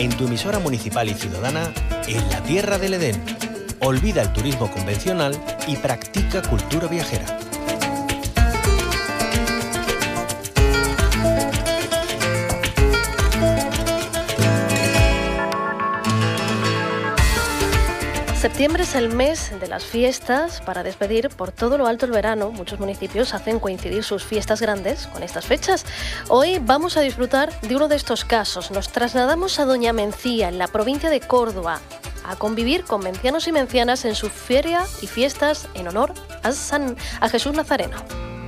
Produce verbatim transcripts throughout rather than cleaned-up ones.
en tu emisora municipal y ciudadana, en la tierra del Edén. Olvida el turismo convencional y practica cultura viajera. Septiembre es el mes de las fiestas para despedir por todo lo alto el verano. Muchos municipios hacen coincidir sus fiestas grandes con estas fechas. Hoy vamos a disfrutar de uno de estos casos. Nos trasladamos a Doña Mencía, en la provincia de Córdoba, a convivir con mencianos y mencianas en su feria y fiestas en honor a, San, a Jesús Nazareno.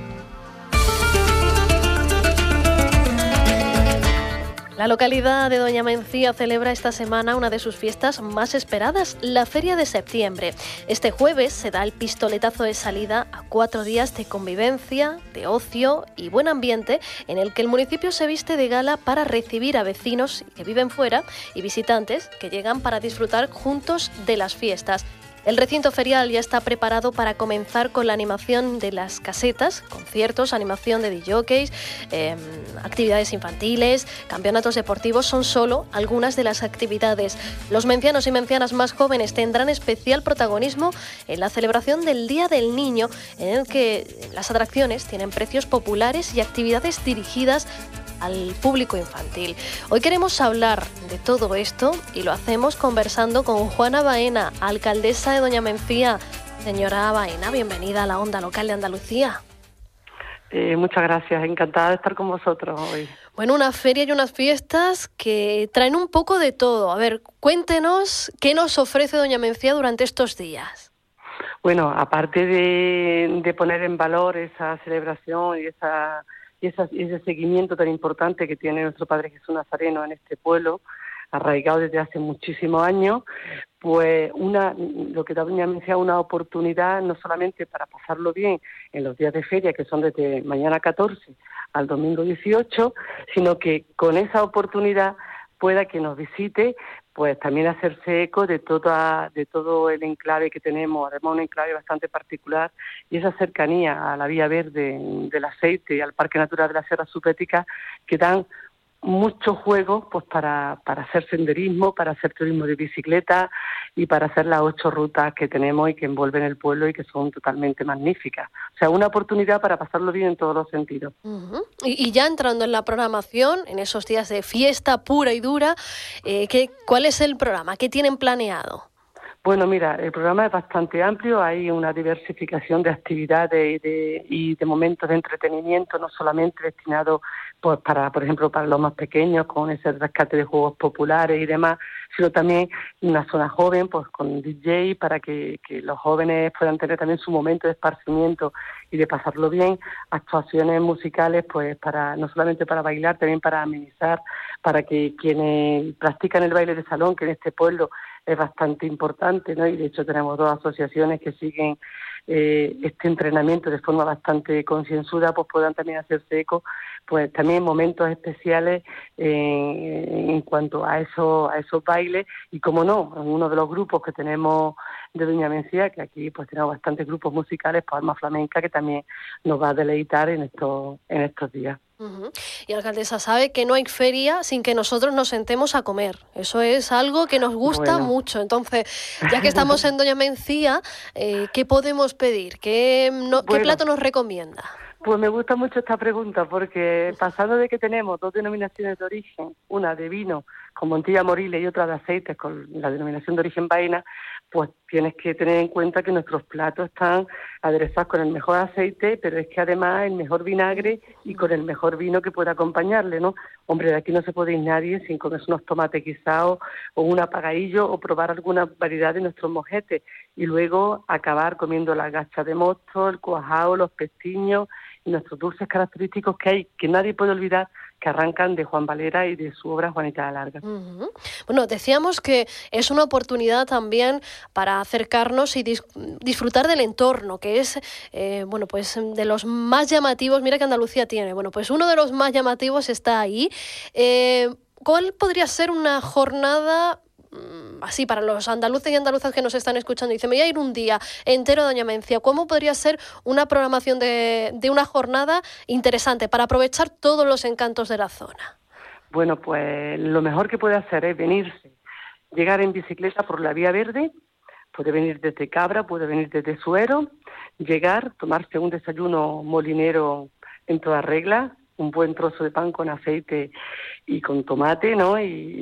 La localidad de Doña Mencía celebra esta semana una de sus fiestas más esperadas, la Feria de Septiembre. Este jueves se da el pistoletazo de salida a cuatro días de convivencia, de ocio y buen ambiente, en el que el municipio se viste de gala para recibir a vecinos que viven fuera y visitantes que llegan para disfrutar juntos de las fiestas. El recinto ferial ya está preparado para comenzar con la animación de las casetas, conciertos, animación de D Js, eh, actividades infantiles, campeonatos deportivos. Son solo algunas de las actividades. Los mencianos y mencianas más jóvenes tendrán especial protagonismo en la celebración del Día del Niño, en el que las atracciones tienen precios populares y actividades dirigidas al público infantil. Hoy queremos hablar de todo esto y lo hacemos conversando con Juana Baena, alcaldesa de Doña Mencía. Señora Baena, bienvenida a la Onda Local de Andalucía. Eh, muchas gracias, encantada de estar con vosotros hoy. Bueno, una feria y unas fiestas que traen un poco de todo. A ver, cuéntenos qué nos ofrece Doña Mencía durante estos días. Bueno, aparte de, de poner en valor esa celebración y esa y esa, ese seguimiento tan importante que tiene nuestro Padre Jesús Nazareno en este pueblo, arraigado desde hace muchísimos años, pues una lo que Doña Mencía, una oportunidad no solamente para pasarlo bien en los días de feria, que son desde mañana catorce al domingo dieciocho, sino que con esa oportunidad pueda que nos visite, pues también hacerse eco de toda de todo el enclave que tenemos, además un enclave bastante particular, y esa cercanía a la vía verde del aceite y al Parque Natural de la Sierra Subética, que dan muchos juegos pues para, para hacer senderismo, para hacer turismo de bicicleta y para hacer las ocho rutas que tenemos y que envuelven el pueblo y que son totalmente magníficas. O sea, una oportunidad para pasarlo bien en todos los sentidos. Uh-huh. Y, y ya entrando en la programación, en esos días de fiesta pura y dura, eh, ¿qué, ¿cuál es el programa? ¿Qué tienen planeado? Bueno, mira, el programa es bastante amplio, hay una diversificación de actividades y de, y de momentos de entretenimiento, no solamente destinados pues, para, por ejemplo, para los más pequeños, con ese rescate de juegos populares y demás, sino también una zona joven, pues con D J, para que, que los jóvenes puedan tener también su momento de esparcimiento y de pasarlo bien, actuaciones musicales, pues para no solamente para bailar, también para amenizar, para que quienes practican el baile de salón, que en este pueblo es bastante importante, ¿no? Y de hecho tenemos dos asociaciones que siguen eh, este entrenamiento de forma bastante concienzuda, pues puedan también hacerse eco, pues también momentos especiales eh, en cuanto a esos a esos bailes, y como no, en uno de los grupos que tenemos de Doña Mencía, que aquí pues tenemos bastantes grupos musicales, pues Alma Flamenca, que también nos va a deleitar en estos en estos días. Uh-huh. Y alcaldesa, sabe que no hay feria sin que nosotros nos sentemos a comer. Eso es algo que nos gusta bueno. mucho. Entonces, ya que estamos en Doña Mencía, eh, ¿qué podemos pedir? ¿Qué, no, bueno, ¿Qué plato nos recomienda? Pues me gusta mucho esta pregunta, porque pasando de que tenemos dos denominaciones de origen, una de vino con Montilla Moriles y otra de aceites con la denominación de origen Baena, pues tienes que tener en cuenta que nuestros platos están aderezados con el mejor aceite, pero es que además el mejor vinagre y con el mejor vino que pueda acompañarle, ¿no? Hombre, de aquí no se puede ir nadie sin comerse unos tomates guisados o un apagadillo o probar alguna variedad de nuestros mojetes, y luego acabar comiendo la gacha de mosto, el cuajao, los pestiños y nuestros dulces característicos que hay, que nadie puede olvidar, que arrancan de Juan Valera y de su obra Juanita la Larga. Uh-huh. Bueno, decíamos que es una oportunidad también para acercarnos y dis- disfrutar del entorno, que es, eh, bueno, pues de los más llamativos. Mira que Andalucía tiene, bueno, pues uno de los más llamativos está ahí. Eh, ¿Cuál podría ser una jornada así para los andaluces y andaluzas que nos están escuchando? Dice, me voy a ir un día entero a Doña Mencía. ¿Cómo podría ser una programación de, de una jornada interesante para aprovechar todos los encantos de la zona? Bueno, pues lo mejor que puede hacer es venirse, llegar en bicicleta por la Vía Verde, puede venir desde Cabra, puede venir desde Suero, llegar, tomarse un desayuno molinero en toda regla, un buen trozo de pan con aceite y con tomate, ¿no? Y,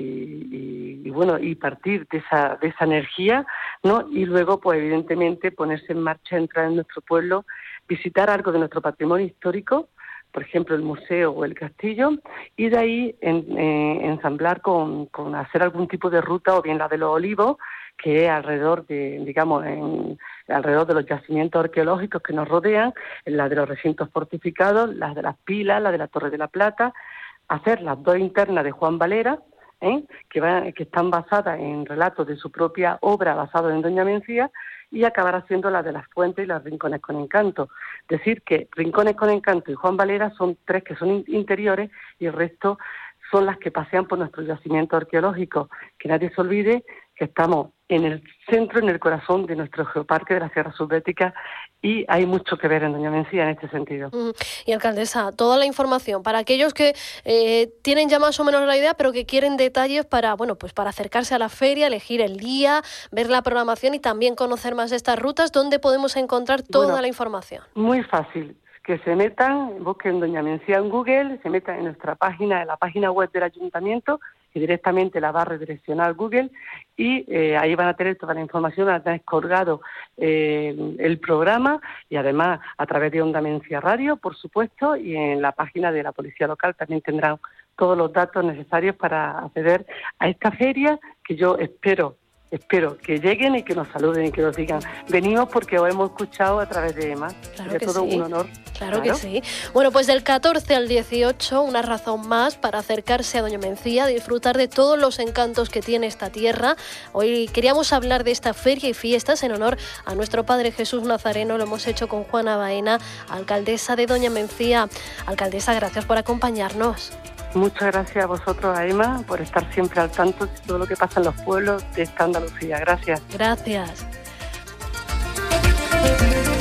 y, y bueno, y partir de esa, de esa energía, ¿no? Y luego, pues evidentemente, ponerse en marcha, entrar en nuestro pueblo, visitar algo de nuestro patrimonio histórico, por ejemplo, el museo o el castillo, y de ahí en, eh, ensamblar con, con hacer algún tipo de ruta, o bien la de los olivos, que es alrededor de, digamos, en, alrededor de los yacimientos arqueológicos que nos rodean, la de los recintos fortificados, las de las pilas, la de la Torre de la Plata, hacer las dos internas de Juan Valera, ¿eh? que, va, que están basadas en relatos de su propia obra basados en Doña Mencía, y acabar haciendo la de las Fuentes y las Rincones con Encanto. Decir que Rincones con Encanto y Juan Valera son tres que son interiores y el resto son las que pasean por nuestros yacimientos arqueológicos. Que nadie se olvide que estamos en el centro, en el corazón de nuestro geoparque de la Sierra Subbética, y hay mucho que ver en Doña Mencía en este sentido. Mm. Y alcaldesa, toda la información para aquellos que eh, tienen ya más o menos la idea, pero que quieren detalles para, bueno, pues para acercarse a la feria, elegir el día, ver la programación y también conocer más estas rutas, ¿dónde podemos encontrar toda bueno, la información? Muy fácil. Que se metan, busquen Doña Mencía en Google, se metan en nuestra página, en la página web del Ayuntamiento, que directamente la va a redireccionar Google, y eh, ahí van a tener toda la información, van a tener colgado eh, el programa, y además a través de Onda Mencía Radio, por supuesto, y en la página de la Policía Local también tendrán todos los datos necesarios para acceder a esta feria, que yo espero Espero que lleguen y que nos saluden y que nos digan, venimos porque os hemos escuchado a través de Emma. Claro que que todo sí. un honor. Claro, claro que sí. sí. Bueno, pues del catorce al dieciocho, una razón más para acercarse a Doña Mencía, disfrutar de todos los encantos que tiene esta tierra. Hoy queríamos hablar de esta feria y fiestas en honor a nuestro Padre Jesús Nazareno. Lo hemos hecho con Juana Baena, alcaldesa de Doña Mencía. Alcaldesa, gracias por acompañarnos. Muchas gracias a vosotros, a Emma, por estar siempre al tanto de todo lo que pasa en los pueblos de esta Andalucía. Gracias. Gracias.